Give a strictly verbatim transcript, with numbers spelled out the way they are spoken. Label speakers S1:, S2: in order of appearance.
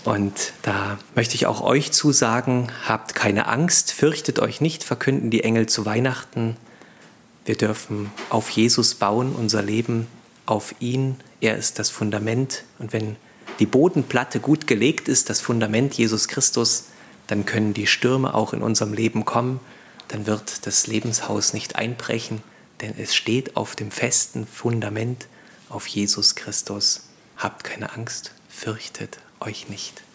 S1: Und da möchte ich auch euch zusagen, habt keine Angst, fürchtet euch nicht, verkünden die Engel zu Weihnachten. Wir dürfen auf Jesus bauen, unser Leben auf ihn. Er ist das Fundament. Und wenn die Bodenplatte gut gelegt ist, das Fundament Jesus Christus, dann können die Stürme auch in unserem Leben kommen. Dann wird das Lebenshaus nicht einbrechen, denn es steht auf dem festen Fundament, auf Jesus Christus. Habt keine Angst, fürchtet euch nicht.